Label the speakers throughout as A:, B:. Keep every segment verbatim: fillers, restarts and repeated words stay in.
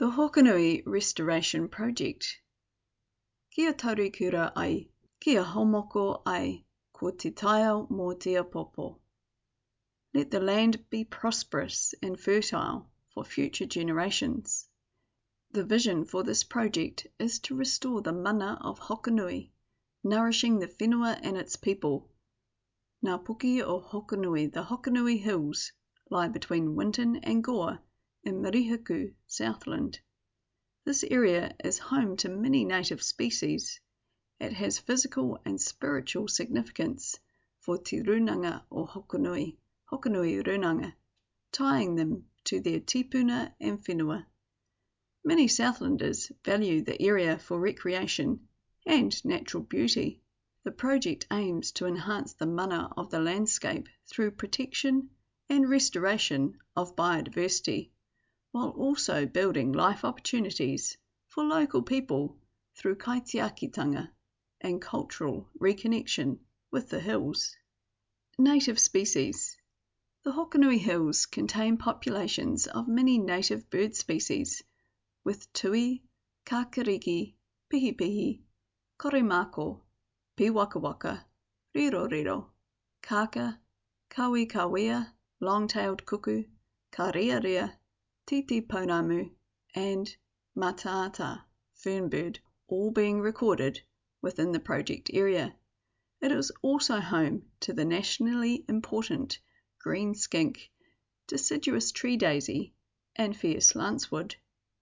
A: The Hokonui Restoration Project. Kia taurikura ai, kia homoko ai, ko te taia mō te apopo. Let the land be prosperous and fertile for future generations. The vision for this project is to restore the mana of Hokonui, nourishing the whenua and its people. Ngā puki o Hokonui, the Hokonui Hills, lie between Winton and Gore in Mirihiku, Southland. This area is home to many native species. It has physical and spiritual significance for te runanga o Hokonui, Hokonui runanga, tying them to their tipuna and whenua. Many Southlanders value the area for recreation and natural beauty. The project aims to enhance the mana of the landscape through protection and restoration of biodiversity, while also building life opportunities for local people through kaitiakitanga and cultural reconnection with the hills. Native species. The Hokonui Hills contain populations of many native bird species, with tui, kākāriki, pihipihi, koremako, piwakawaka, riroriro, kaka, kawikawea, long-tailed kuku, kariarea, titi pounamu, and mataata, fernbird, all being recorded within the project area. It is also home to the nationally important green skink, deciduous tree daisy, and fierce lancewood.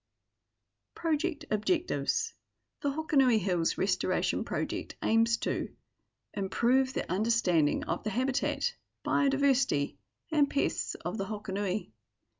A: Project objectives. The Hokonui Hills Restoration Project aims to improve the understanding of the habitat, biodiversity, and pests of the Hokonui,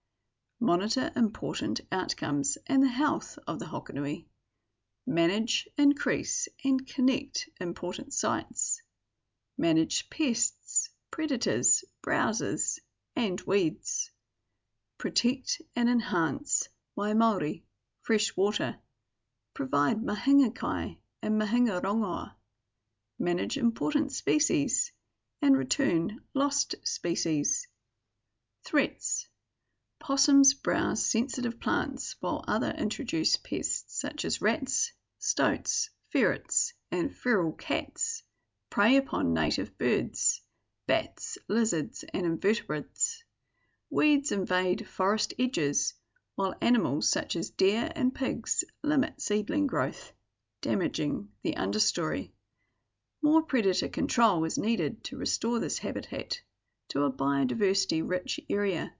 A: monitor important outcomes and the health of the Hokonui, manage, increase, and connect important sites, manage pests, predators, browsers, and weeds, protect and enhance waimauri, fresh water, provide mahinga kai and mahinga rongoa, manage important species, and return lost species. Threats. Possums browse sensitive plants while other introduced pests such as rats, stoats, ferrets, and feral cats prey upon native birds, bats, lizards, and invertebrates. Weeds invade forest edges, while animals such as deer and pigs limit seedling growth, damaging the understory. More predator control is needed to restore this habitat to a biodiversity-rich area.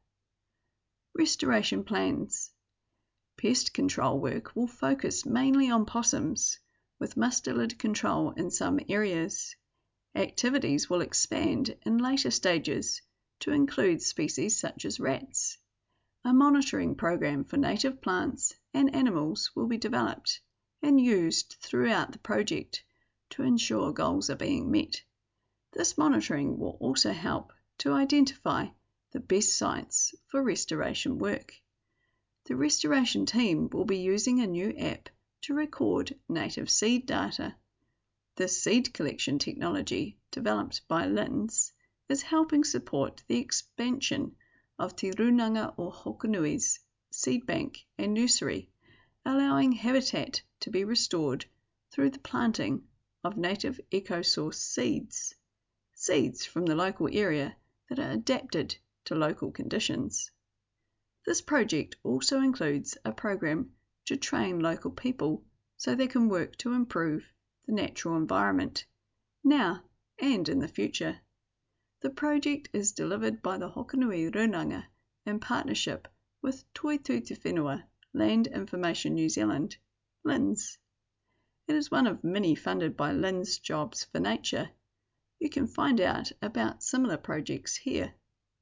A: Restoration plans. Pest control work will focus mainly on possums, with mustelid control in some areas. Activities will expand in later stages to include species such as rats. A monitoring program for native plants and animals will be developed and used throughout the project to ensure goals are being met. This monitoring will also help to identify the best sites for restoration work. The restoration team will be using a new app to record native seed data. This seed collection technology, developed by Linds, is helping support the expansion of Te Runanga o Hokonui's seed bank and nursery, allowing habitat to be restored through the planting of native eco-source seeds, seeds from the local area that are adapted to local conditions. This project also includes a program to train local people so they can work to improve the natural environment, now and in the future. The project is delivered by the Hokonui Runanga in partnership with Toitū Te Whenua, Land Information New Zealand, Linds. It is one of many funded by Linds Jobs for Nature. You can find out about similar projects here.